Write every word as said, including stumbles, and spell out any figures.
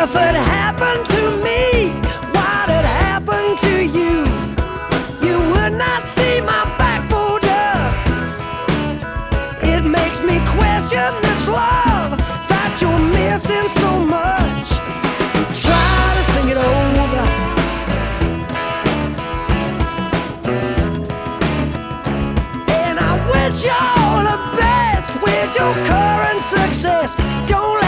If it happened to me, what had happened to you? You would not see my back for dust. It makes me question this love that you're missing so much. Try to think it over. And I wish you all the best with your current success. Don't